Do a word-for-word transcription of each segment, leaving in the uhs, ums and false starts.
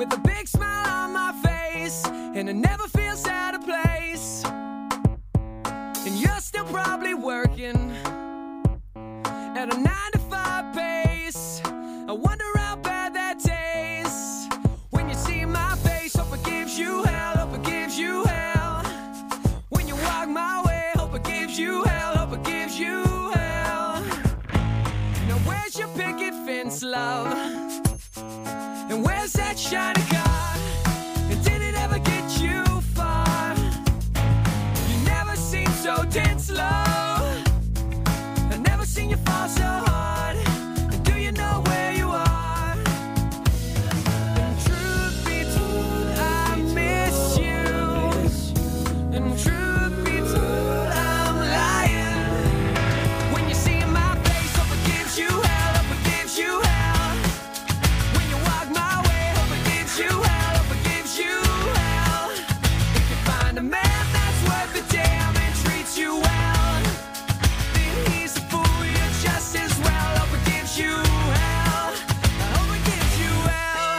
with a big smile on my face, and it never feels out of place. And you're still probably working at a nine to five pace. I wonder how bad that tastes when you see my face. Hope it gives you hell, hope it gives you hell. When you walk my way, hope it gives you hell, hope it gives you hell. Now where's your picket fence, love? And where's that shiny car? And did it ever get you far? You never seem so tense, love. I've never seen you fall so hard. And do you know where you are? And truth be told, I miss you. And truth be told, I'm lying. When you see my face, hope it gives you hell, hope it gives you hell. When you walk my way, hope it gives you hell, hope it gives you hell. If you find a man that's worth the damn and treats you well, then he's a fool, you're just as well. Hope it gives you hell, I hope it gives you hell.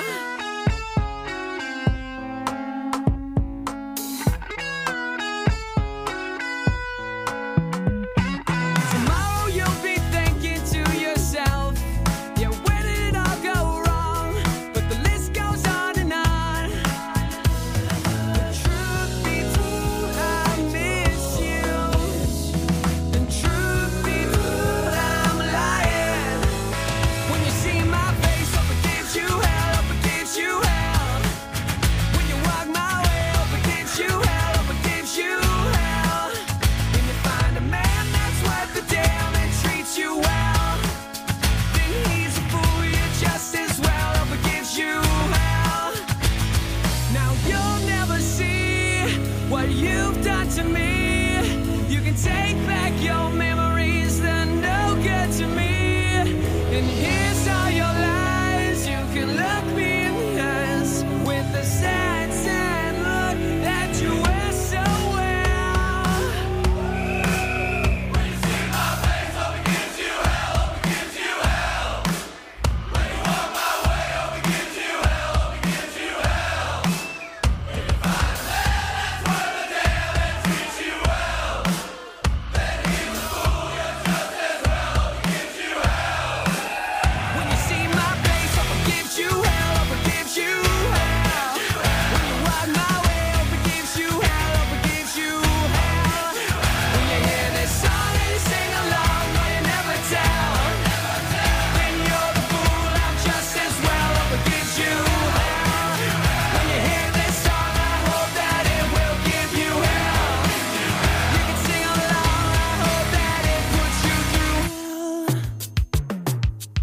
Tomorrow you'll be thinking to yourself, yeah, where did it all go wrong? But the list goes on and on. The truth be told, I miss you. And truth be told, I'm lying. When you see my face, hope it gives you hell, hope it gives you hell. When you walk my way, hope it gives you hell, hope it gives you hell. When you find a man that's worth the damn and treats you well, then he's a fool, you're just as well. Hope it gives you hell. Now you'll never see what you've done to me. You can take back your memories, they're no good to me. And here's all your lies. You can look me in the eyes with the sad, sad look that you wear so well. When you see my face, hope it gives you hell, hope it gives you hell. When you walk my way, hope it gives you hell, hope it gives you hell. When you find a man that's worth the damn and treats you well, then he's a fool, you're just as well. Hope it gives you hell. When you see my face, hope it gives you hell, hope it gives you hell. When you walk my way, hope it gives you hell, hope it gives you hell. When you hear this song and you sing along, but you never tell, then you're the fool, I'm just as well. Hope it gives you hell. When you hear this song, I hope that it will give you hell. You can sing along, I hope that it puts you through hell.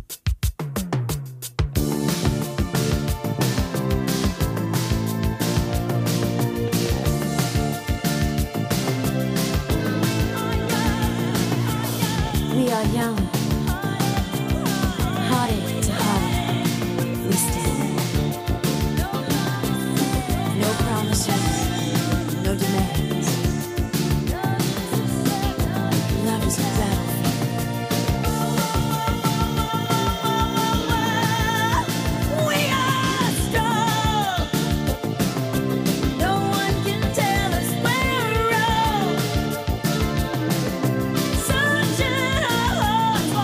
We are young, hearted to heart, we stand. No promises, no demands. Love is a battlefield. We are strong. No one can tell us we're wrong. Sunshine our hearts.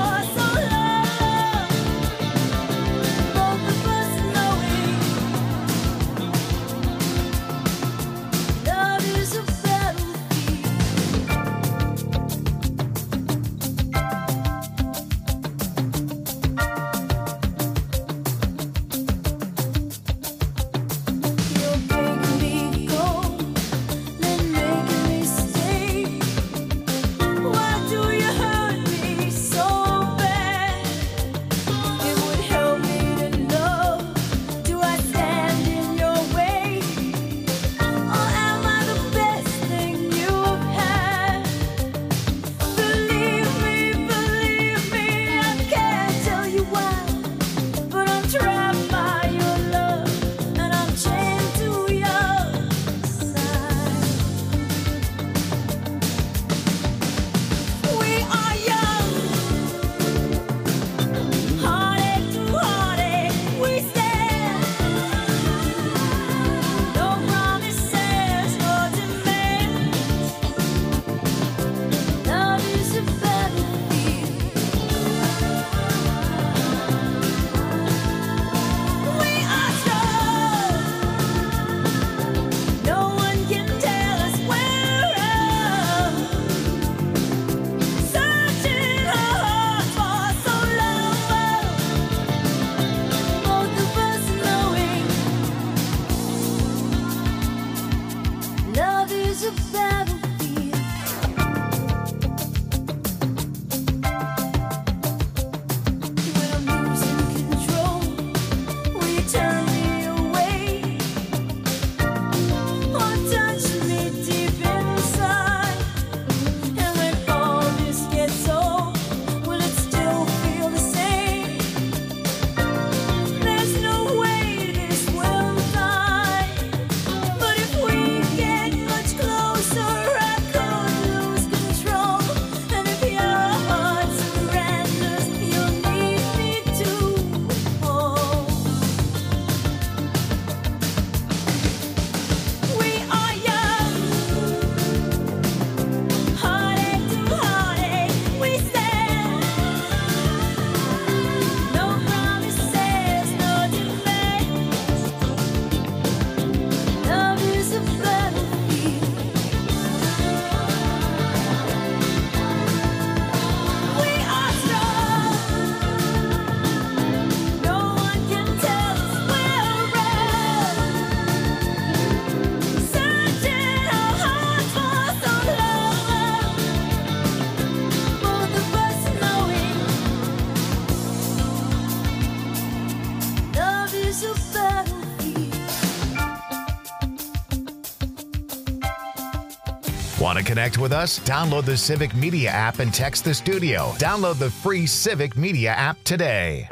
a battlefield. When I'm losing control, will you turn me away or touch me deep inside? And when all this gets old, will it still feel the same? There's no way this will die. But if we get much closer, I could lose control. And if your heart surrenders, you'll need me to hold. We are young, heartache to heartache, we stand. No promises, no demands. Love is a battlefield. We are strong. No one can tell us we're wrong. Searching our hearts for some love. Both of us knowing love is a battlefield. Want to connect with us? Download the Civic Media app and text the studio. Download the free Civic Media app today.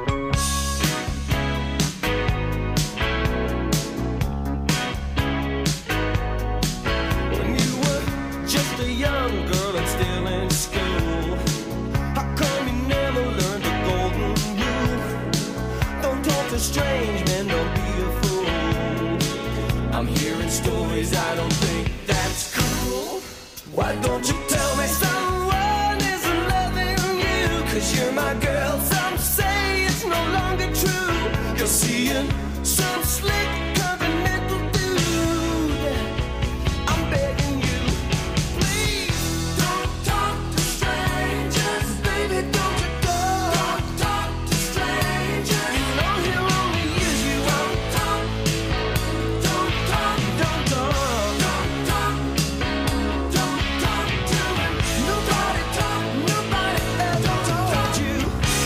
When you were just a young girl and still in school, how come you never learned the golden rule? Don't talk to strange men, don't be a fool. I'm hearing stories, I don't think that's cool. Why don't you tell me someone isn't loving you? Cause you're my girl, some say it's no longer true. You're seeing some slick continental dude. I'm begging you, please don't talk to strangers. Baby, don't you go. Don't talk to strangers. You know he'll only use you. Don't talk, don't talk, don't talk. Don't talk, don't talk to him. Nobody talk, nobody ever told you.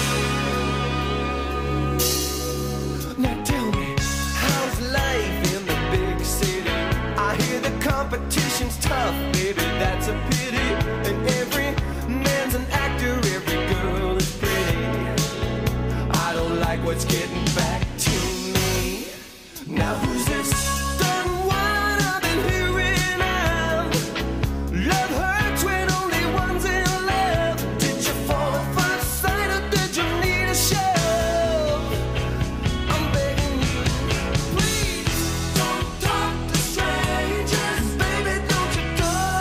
Now tell me, how's life in the big city? I hear the competition's tough, baby, that's a pity. And every man's an actor, every girl is pretty. I don't like what's getting back to me. Now who's this stern one I've been hearing of? Love hurts when only one's in love. Did you fall at first sight or did you need a shove? I'm begging you, please don't talk to strangers. Baby, don't you go.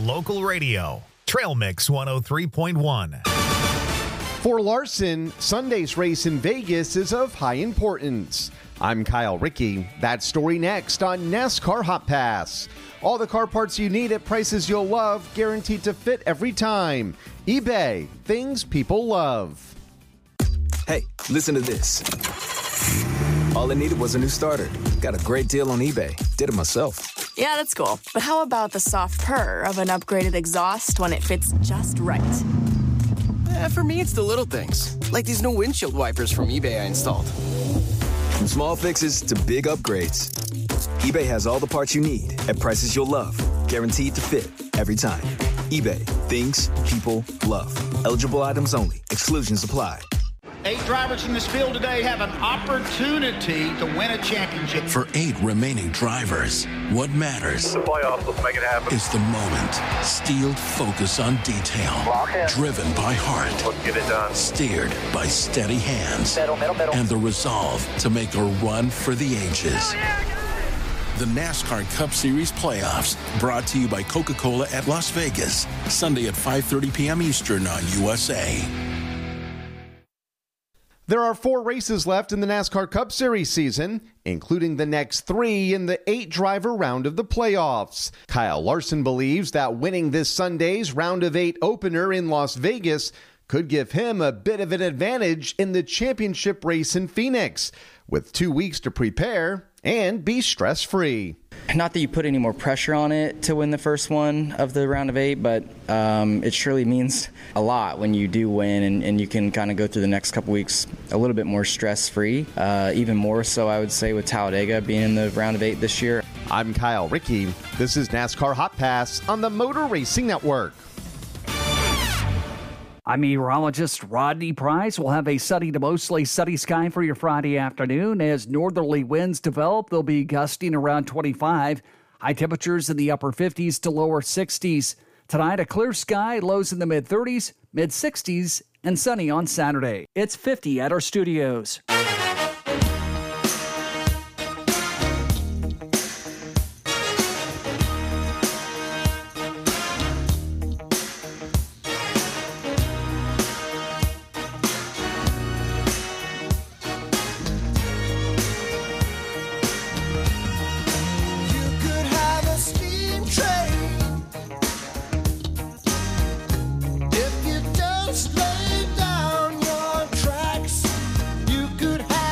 local radio. Trail Mix one oh three point one. For Larson, Sunday's race in Vegas is of high importance. I'm Kyle Rickey. That story next on NASCAR Hot Pass. All the car parts you need at prices you'll love, guaranteed to fit every time. eBay, things people love. Hey, listen to this. All I needed was a new starter. Got a great deal on eBay. Did it myself. Yeah, that's cool. But how about the soft purr of an upgraded exhaust when it fits just right? Eh, for me, it's the little things, like these new windshield wipers from eBay I installed. From small fixes to big upgrades, eBay has all the parts you need at prices you'll love, guaranteed to fit every time. eBay, things people love. Eligible items only. Exclusions apply. Eight drivers in this field today have an opportunity to win a championship. For eight remaining drivers, what matters the playoffs, let's make it happen. Is the moment. Steeled focus on detail. Driven by heart. Let's get it done. Steered by steady hands. Middle, middle, middle. And the resolve to make a run for the ages. The NASCAR Cup Series playoffs, brought to you by Coca-Cola at Las Vegas. Sunday at five thirty p.m. Eastern on U S A. There are four races left in the NASCAR Cup Series season, including the next three in the eight-driver round of the playoffs. Kyle Larson believes that winning this Sunday's round of eight opener in Las Vegas could give him a bit of an advantage in the championship race in Phoenix, with two weeks to prepare and be stress-free. Not that you put any more pressure on it to win the first one of the round of eight, but um, it surely means a lot when you do win, and, and you can kind of go through the next couple weeks a little bit more stress-free, uh, even more so, I would say, with Talladega being in the round of eight this year. I'm Kyle Rickey. This is NASCAR Hot Pass on the Motor Racing Network. I'm meteorologist Rodney Price. We'll have a sunny to mostly sunny sky for your Friday afternoon. As northerly winds develop, they'll be gusting around twenty-five. High temperatures in the upper fifties to lower sixties. Tonight, a clear sky, lows in the mid-thirties, mid-sixties, and sunny on Saturday. It's fifty at our studios. If you just lay down your tracks, you could have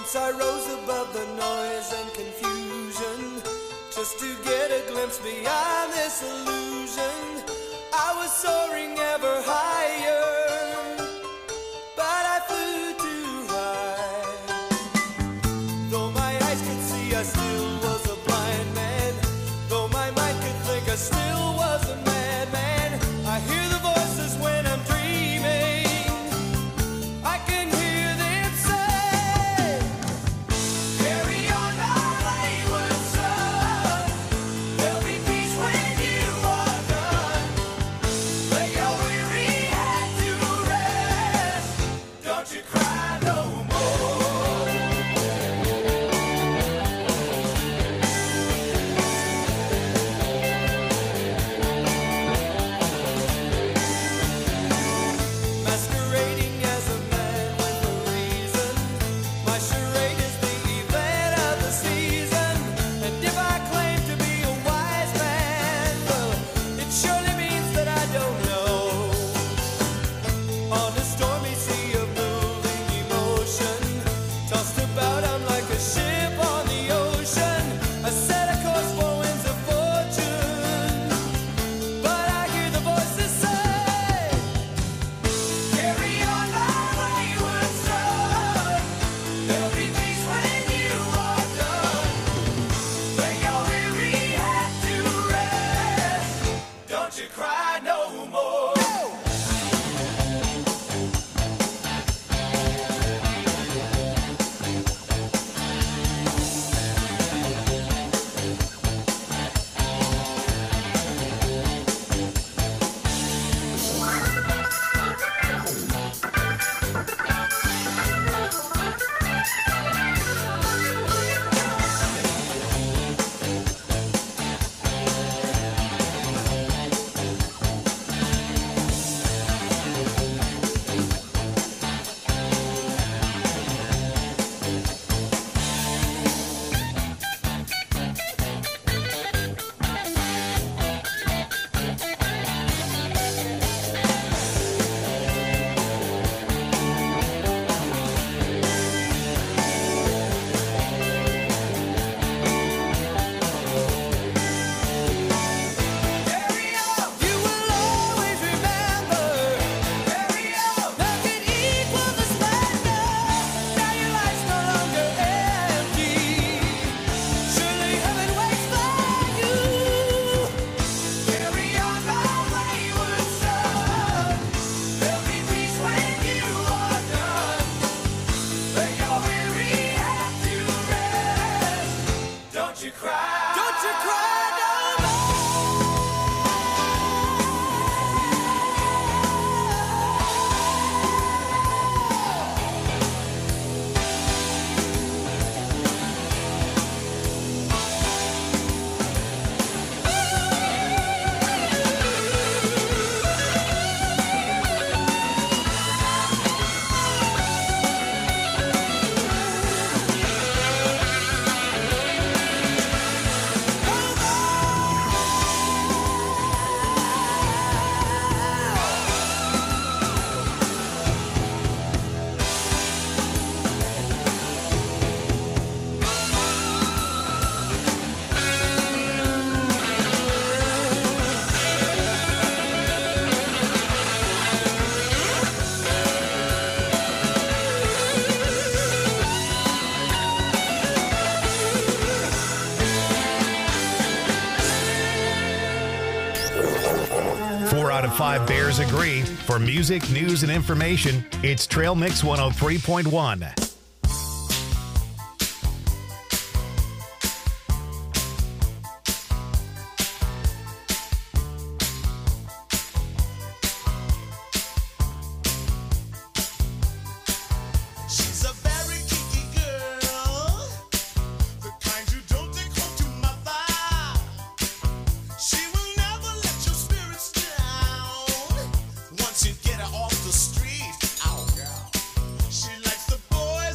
Once I rose above the noise and confusion, just to get a glimpse beyond this illusion. I was soaring ever higher, but I flew too high. Though my eyes could see, I still was a blind man. Though my mind could think, I still was a madman. I hear the voices when I'm dreaming. I can hear them say, carry on my wayward son. There'll be peace when you are done. Lay your weary head to rest. Don't you cry no more. Masquerading as a man with a reason. My charade is the event of the season. And if I claim to be a wise man, well, it surely means that I don't know. On a stormy sea of moving emotion, tossed about, I'm like a ship on the ocean. I set a course for winds of fortune, but I hear the voices say, carry on my wayward son. There'll be peace when you are done. Lay your weary head to rest. Don't you cry no more. You will always remember. Carry on. Nothing equals the splendor. Now your life's no longer empty. Surely heaven waits for you. Carry on, my wayward son. There'll be peace when you are done. Lay your weary head to rest. Don't you cry. Don't you cry no more. Four out of five Bears agree. For music, news, and information, it's Trail Mix one oh three point one. She's a very kinky girl, the kind you don't take home to mother. She will never let your spirits down once you get her off the street. Oh, girl. She likes the boys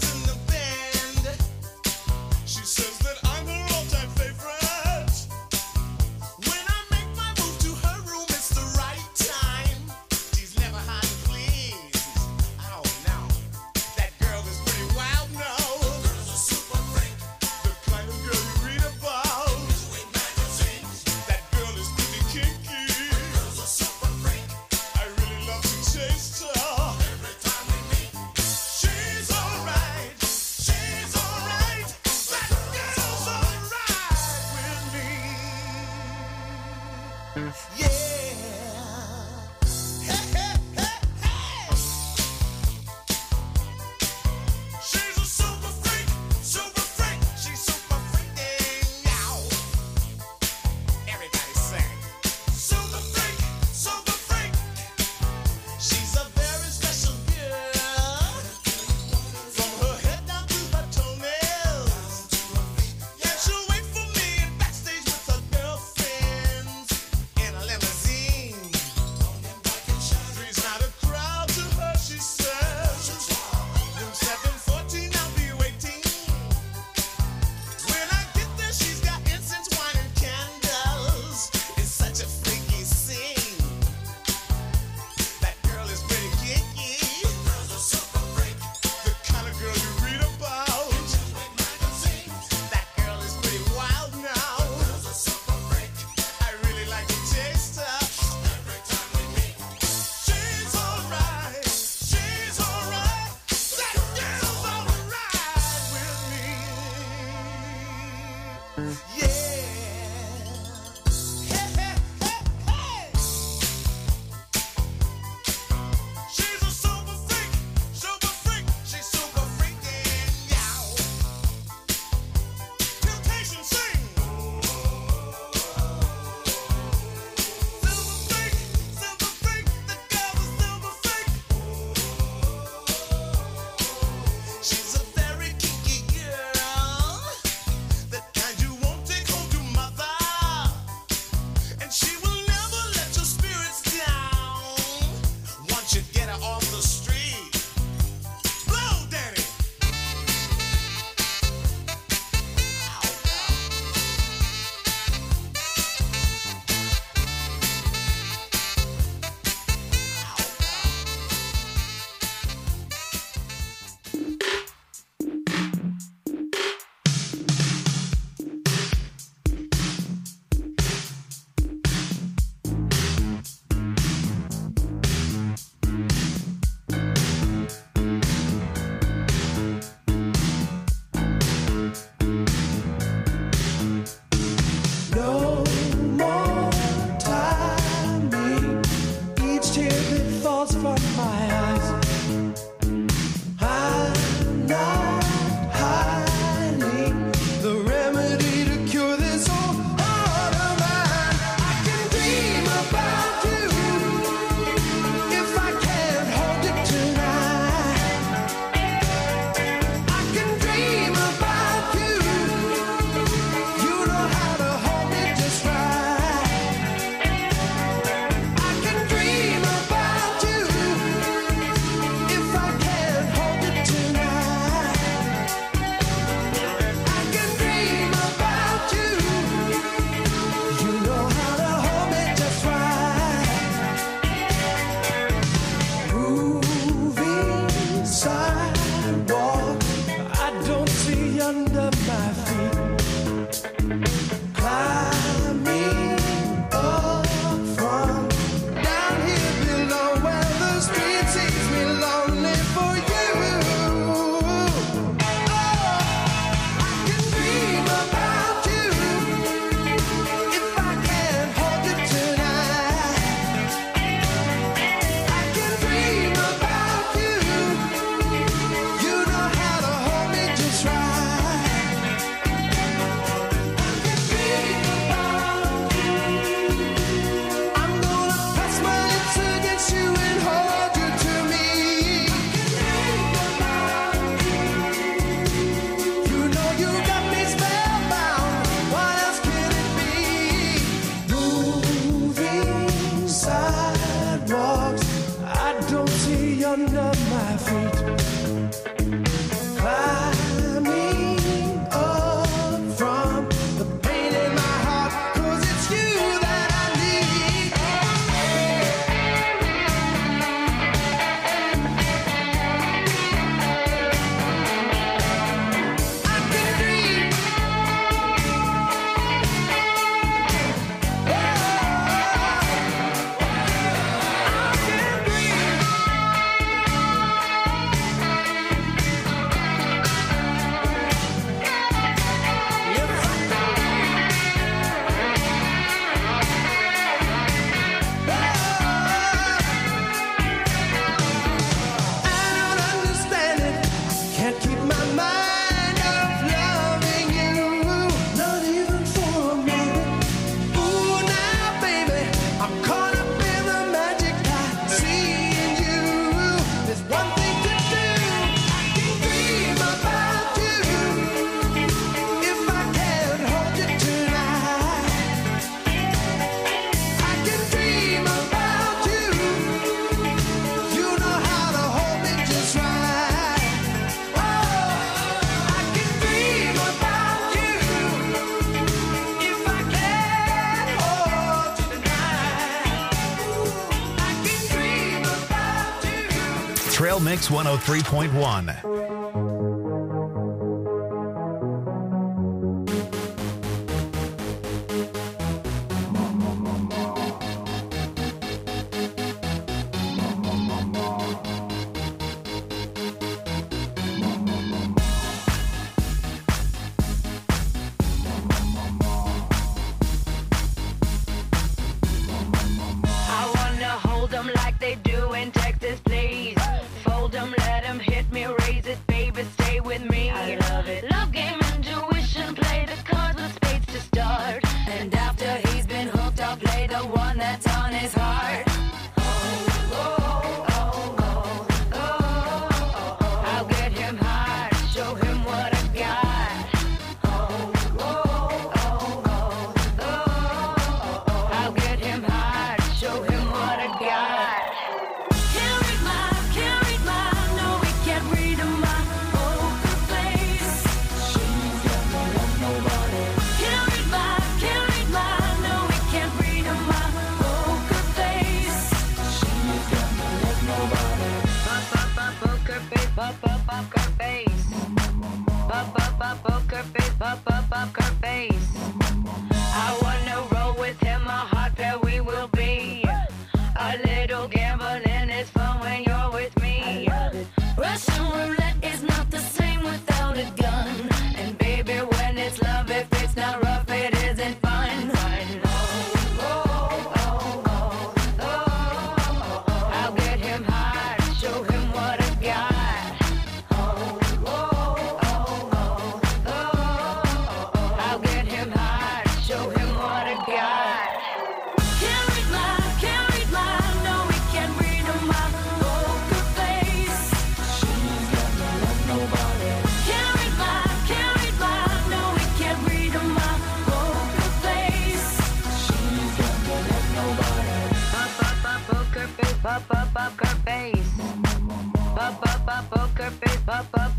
off the street. Blow, Danny. No more timing. Each tear that falls from my eyes. I'm not hiding the remedy to cure this old heart of mine. I can dream about you if I can't hold it tonight. I can dream about you. You know how to hold me just right. I can dream about you if I can't hold it tonight. I can dream about you. You know how to hold me just right. Moving sidewalk, I don't see under my feet. Climbing up from down here below where the street sees me lonely for you. Oh, I can dream about you if I can't hold it tonight. I can dream about you. You know how to hold me just right. I'm gonna press my lips against you and hold you to me. You know you got me spellbound. What else can it be? Moving sidewalks, I don't see under my feet. Climbing up from the pain in my heart, 'cause it's you that I need. I can dream. I don't understand it. Can't keep my mind off loving you, not even for a minute. Ooh, now, baby, I'm caught up in the magic I see in you. There's one thing to do. I can dream about you if I can't hold you tonight. I can dream about you. You know how to hold me just right. Oh, I can dream about you if I can't hold you tonight. I can dream about you. Trail Mix one oh three point one. I wanna hold them like they do in Texas, please. Fold them, let them hit me, raise it,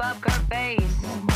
poker face.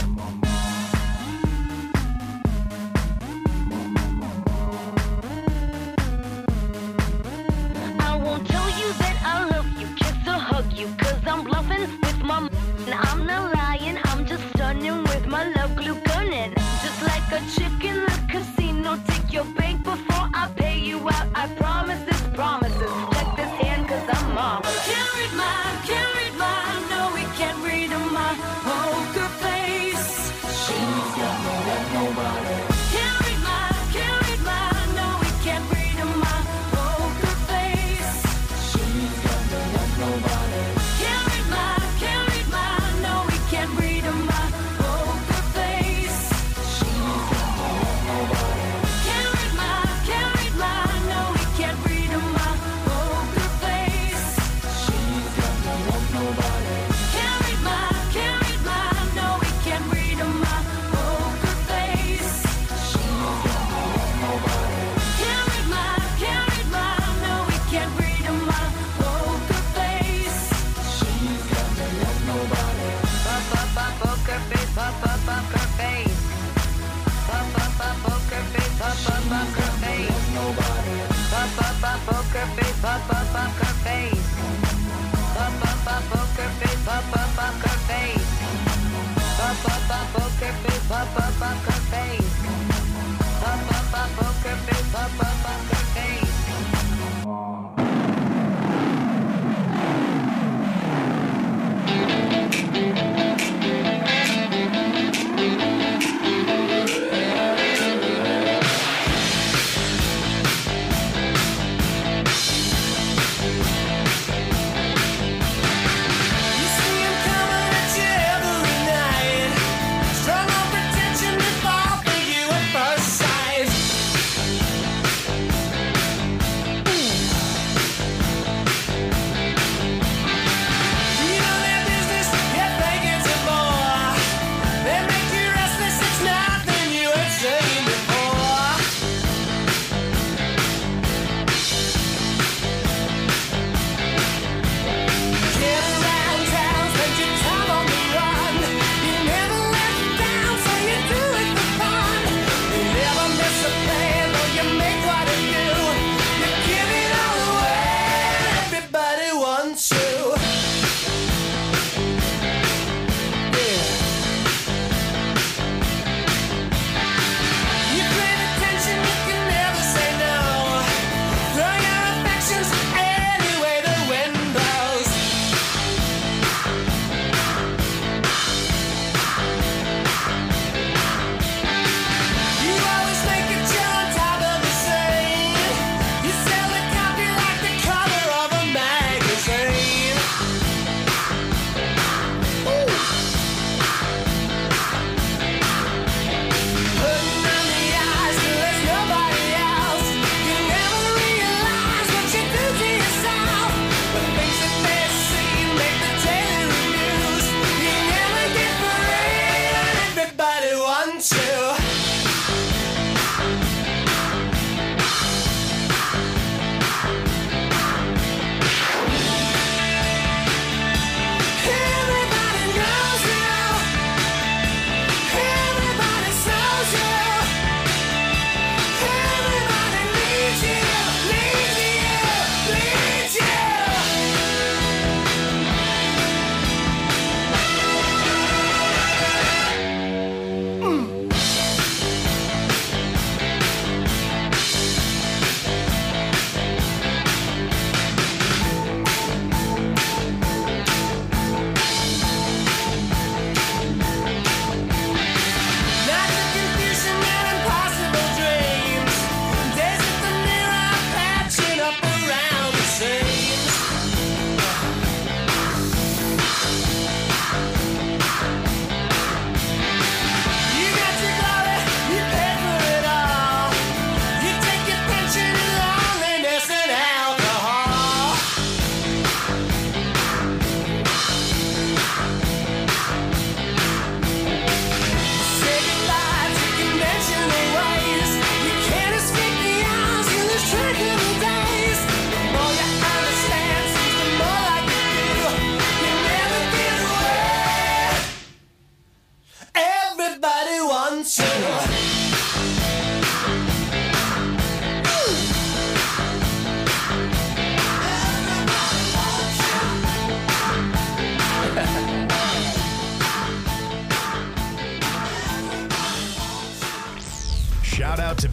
I won't tell you that I love you, kiss or hug you, cause I'm bluffing with my m- and I'm not lying, I'm just stunning with my love glue gunning. Just like a chick in the casino, take your bank before I pay you out. I promise this promises. Check this hand cause I'm marvelous. Can't read my, can't read my, no we can't read my poker face. She's got no love, nobody. Can't read my, can't read my, no we can't read my poker face. She's got no love, nobody. Can't read my, can't read my, no we can't read my poker face. She's got no love, nobody. Can't read my, can't read my, no we can't read my poker face. She's got no love, nobody. Can't read my, can't read my, no we can't read my poker face. She's got no love, nobody. Can't read my, can't read my, no we can't read my poker face. She's got no love, nobody. Pop up up poker face, pop up poker face. Pop up up poker face, pop up poker face. Nobody. Pop up up poker face, pop up poker face. Pop up up poker face, pop up poker face. Pop up up poker face, pop up poker face. Pop up up poker face, pop up poker face. You see 'em coming at you every night. Strong on pretension.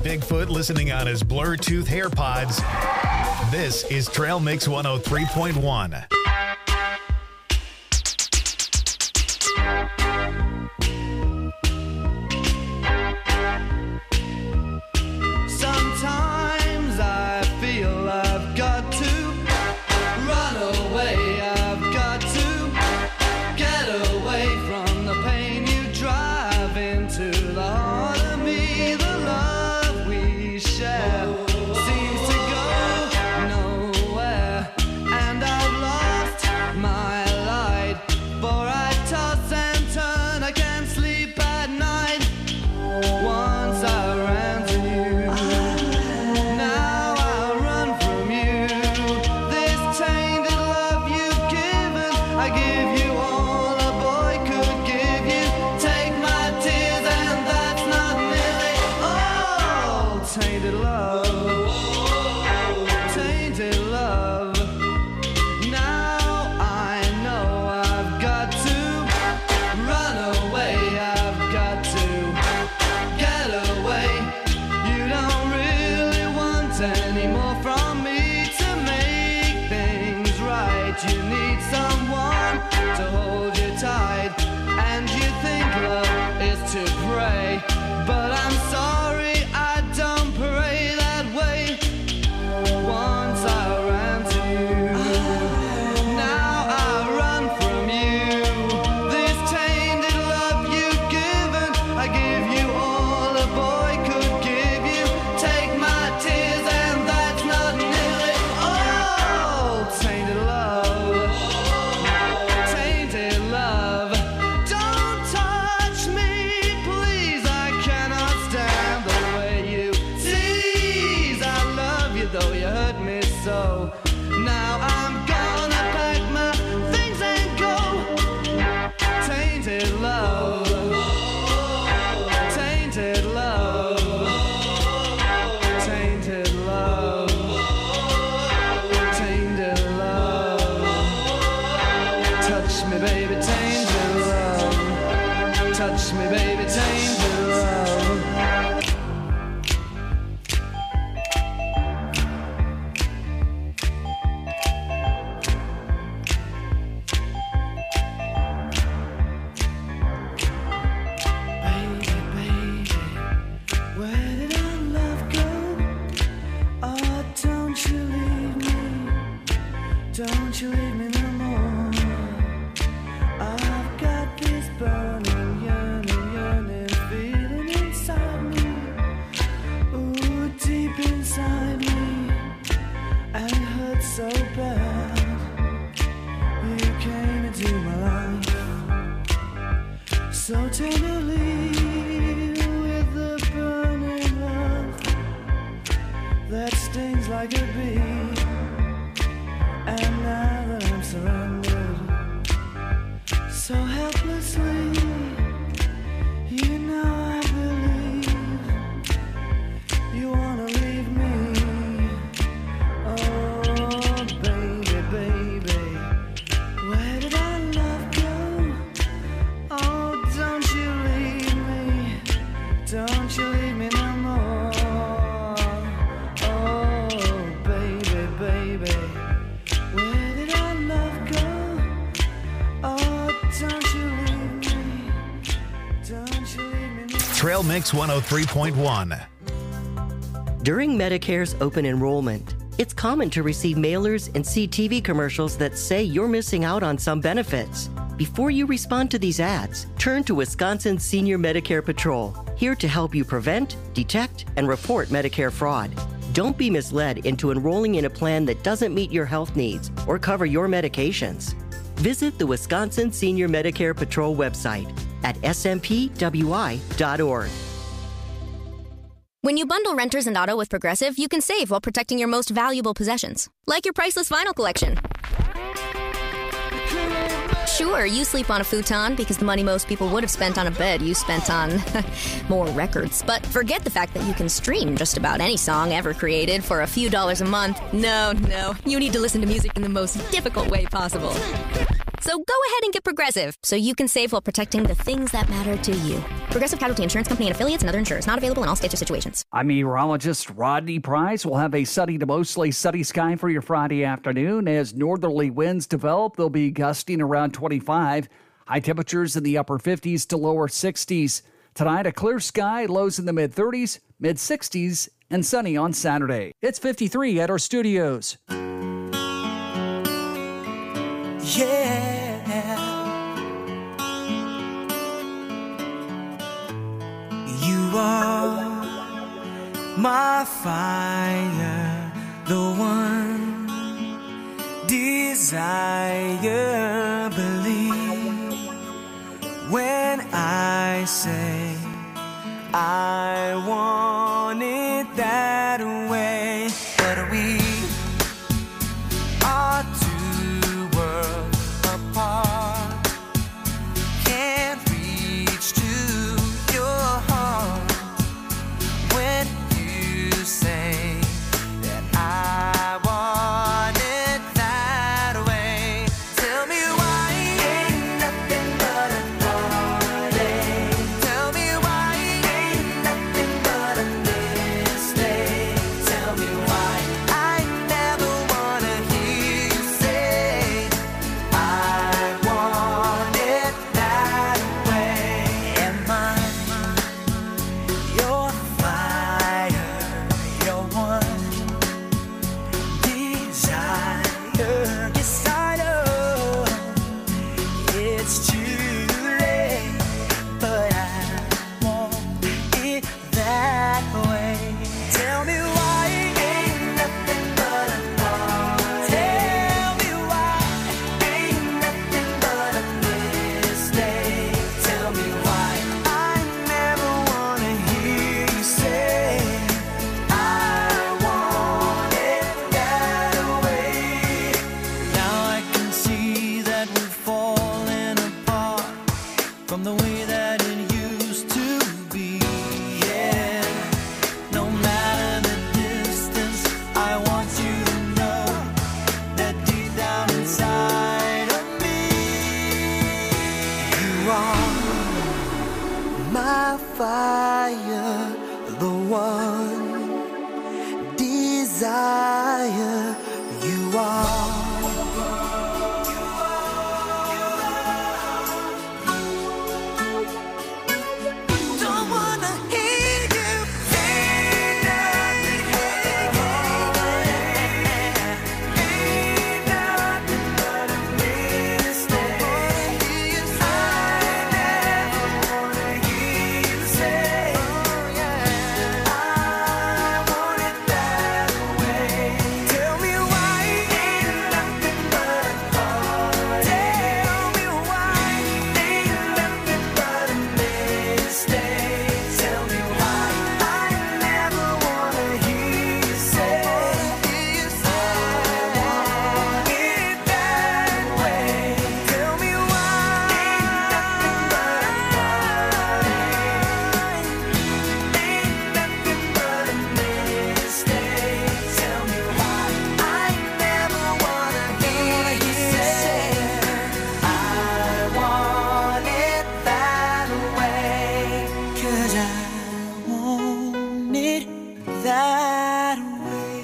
Bigfoot listening on his Bluetooth AirPods. This is Trail Mix one oh three point one. Sometimes I feel I've got to run away. I've got to get away from the pain you drive into the heart of me. The love we share seems to go nowhere, and I've lost my light. For I toss and turn, I can't sleep at night. Once I ran to you, now I run from you. This tainted love you've given, I give you all a boy could give you. Take my tears and that's not nearly all. Tainted love, tainted love. Now I know I've got to run away. I've got to get away. You don't really want any more from me to make things right. You need someone to hold you tight, and you think love is to pray. But I'm sorry, I don't pray that way. Once I ran to you, now I run from you. This tainted love you've given, I give you all a boy could give you. Take my tears and that's not nearly all. Tainted love, tainted love. Don't touch me, please. I cannot stand the way you tease. I love you though you hurt me so. Now I'm gonna pack my things and go. Tainted love, tainted love, tainted love, tainted love. Touch me, baby, tainted love. Touch me, baby, tainted love. Baby, baby, where did our love go? Oh, don't you leave me. Don't you leave me no more. I've got this burning, yearning, yearning feeling inside me. Ooh, deep inside me. And it hurts so bad. You came into my life so tenderly with the burning love that stings like a bee. And now that I'm surrounded so helplessly, you know I believe you wanna leave me. Oh, baby, baby, where did our love go? Oh, don't you leave me, don't you leave me no more. Oh, baby, baby, where did our love go? Oh, don't you leave me, don't you leave me no more. Trail Mix one oh three point one. During Medicare's open enrollment, it's common to receive mailers and see T V commercials that say you're missing out on some benefits. Before you respond to these ads, turn to Wisconsin Senior Medicare Patrol, here to help you prevent, detect, and report Medicare fraud. Don't be misled into enrolling in a plan that doesn't meet your health needs or cover your medications. Visit the Wisconsin Senior Medicare Patrol website at s m p w i dot org. When you bundle renters and auto with Progressive, you can save while protecting your most valuable possessions, like your priceless vinyl collection. Sure, you sleep on a futon because the money most people would have spent on a bed you spent on more records. But forget the fact that you can stream just about any song ever created for a few dollars a month. No, no, you need to listen to music in the most difficult way possible. So go ahead and get Progressive so you can save while protecting the things that matter to you. Progressive Casualty Insurance Company and affiliates and other insurers. Not available in all states or situations. I'm meteorologist Rodney Price. We'll have a sunny to mostly sunny sky for your Friday afternoon. As northerly winds develop, they'll be gusting around twenty-five. High temperatures in the upper fifties to lower sixties. Tonight, a clear sky, lows in the mid-thirties, mid-sixties, and sunny on Saturday. It's fifty-three at our studios. Yeah, you are my fire, the one desire. Believe when I say I want it that way, but we are two worlds apart. Can't reach to your heart when you say that I want it that way. Tell me why ain't nothing but a heartache. Tell me why ain't nothing but a mistake. Tell me why I never wanna hear you say I want it that way. Am I your fire, your one desire? Yes, I know it's too late, but I want it that way. Tell me why ain't nothing but a heart. Tell me why ain't nothing but a mistake. Tell me why I never wanna hear you say I want it that way. Now I can see that we're falling apart from the way that it used to be. Yeah, no matter the distance, I want you to know that deep down inside of me, you are my fire, the one desire. You are. Don't wanna hear you say nothing. Ain't nothing but a mistake. I never wanna hear you say I want it that way. Tell me why ain't nothing but a heart. Tell me why ain't nothing but a mistake. Tell me why I never wanna hear you say I want it that way. Tell me why ain't nothing but a heart. Ain't nothing but a mistake. Tell me why I never wanna hear you say I want it that way. 'Cause I want it that way.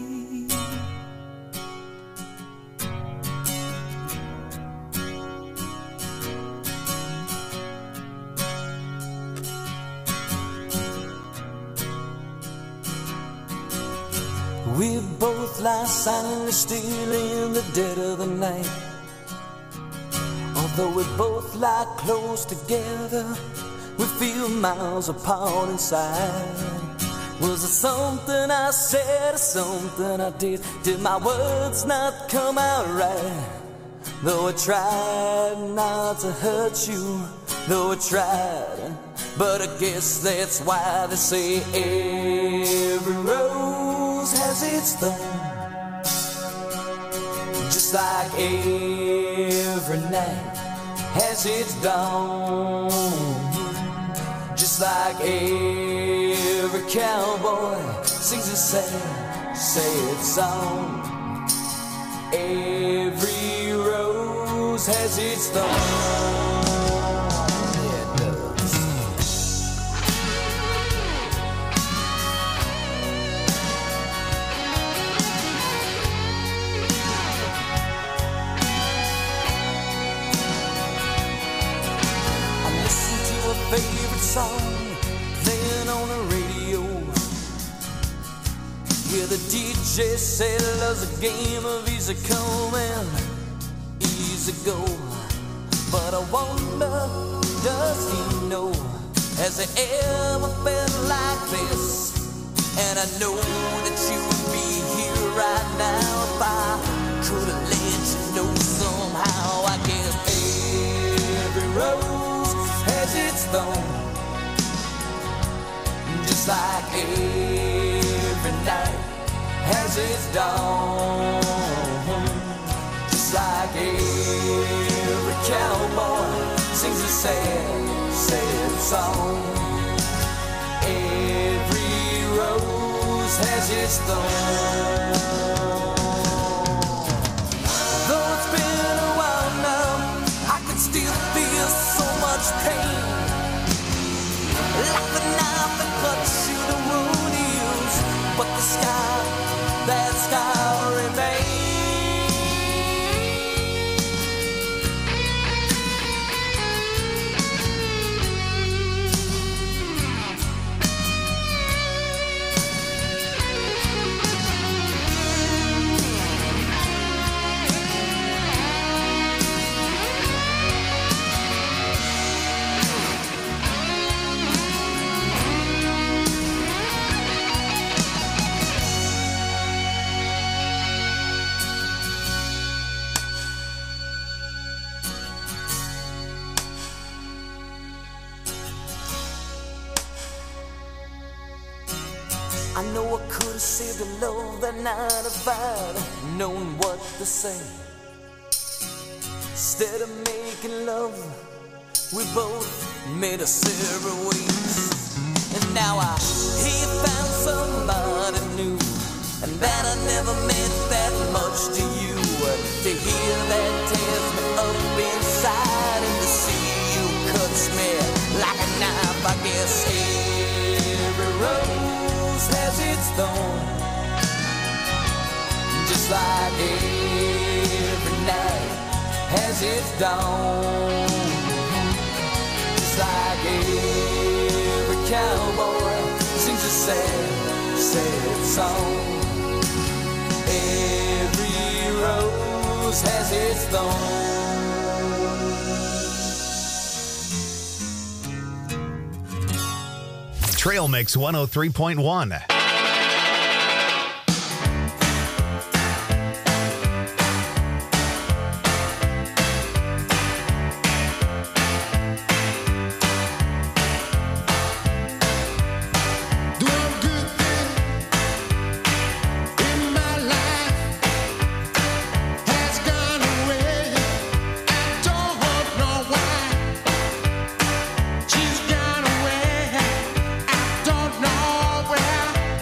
We both lie silently still in the dead of the night. Although we both lie close together, we feel miles apart inside. Was it something I said or something I did? Did my words not come out right? Though I tried not to hurt you, though I tried, but I guess that's why they say every rose has its thorn. Just like every night has its dawn. Just like every cowboy sings a sad, sad song. Every rose rose has its thorn. Yeah, it does. I listen to a favorite song playing on the radio. Yeah, the D J said love's a game of easy come and easy go. But I wonder, does he know? Has he ever felt like this? And I know that you would be here right now if I could have let you know somehow. I guess every rose has its thorn, just like every night has its dawn, just like every cowboy sings a sad, sad song. Every rose has its thorn. Though it's been a while now, I can still feel so much pain, like the knife that cuts you the wound heals, but the scar, that scar remains. I know I could have saved a love that night if I'd known what to say. Instead of making love, we both made us separate ways. And now I hear you found somebody new, and that I never meant that much to you. To hear that tears me up inside, and to see you cuts me like a knife. I guess every rose has its thorn, just like every night has its dawn, just like every cowboy sings a sad, sad song. Every rose has its thorn. Trail Mix one oh three point one. She's gone away. I don't know where.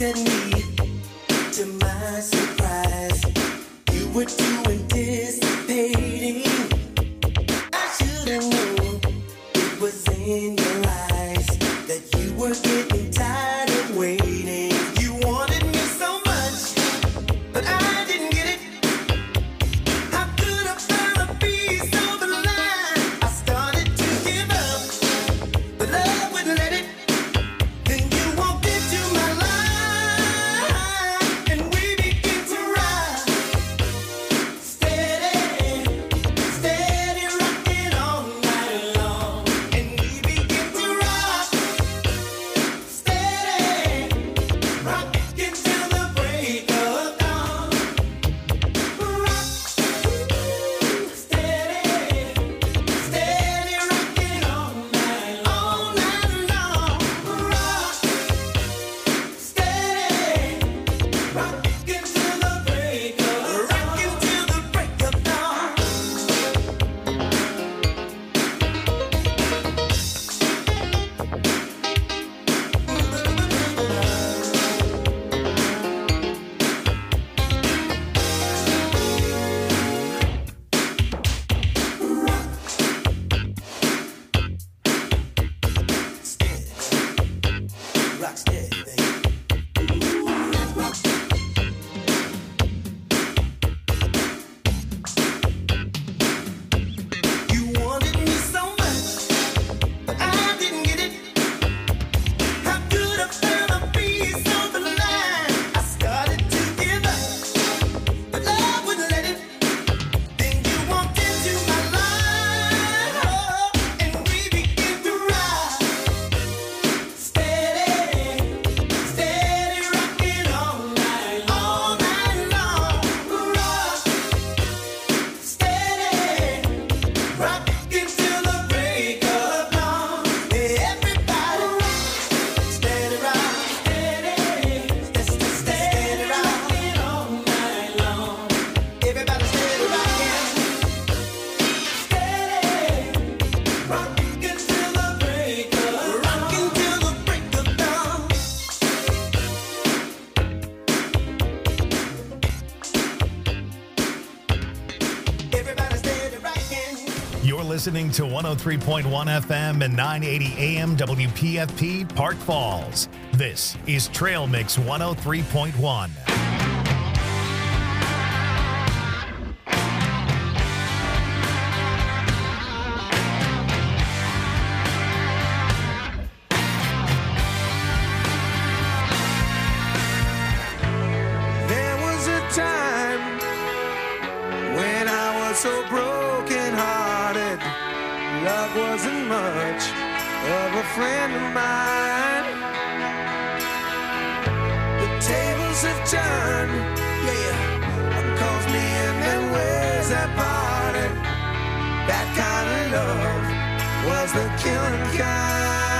looked at me. To my surprise, you were doing dissipating. I should have known it was in your eyes that you were getting tired of waiting. You wanted me so much, but I didn't get it. How could I find a piece of the line? I started to give up, but love wouldn't let it. Then you walked into my life, and we began to ride. Steady, steady rocking all night long. And we began to rock. Steady, rocking till the break of dawn. Rock, steady, steady rocking all night, all night long. Rock, steady, rocking till the break of, rocking till the break of dawn. Rock steady, baby. You wanted me so much, but I didn't get it. How could I find a piece of the line? I started to give up, but love wouldn't let it. Then you walked into my life, oh, and we began to ride. Steady, steady rocking all night, all night long. Rock, steady, rocking till the break of dawn. Everybody rock, steady rock, steady, steady, steady rocking all night long. Everybody steady rocking, steady, rocking till the break of, rocking till the break of dawn. Everybody steady rocking. You're listening to one oh three point one F M and nine eighty A M W P F P Park Falls. This is Trail Mix one oh three point one. There was a time when I was so broken hearted. Love wasn't much of a friend of mine. The tables have turned, yeah. One calls me and then ways have parted. That kind of love was the killing kind.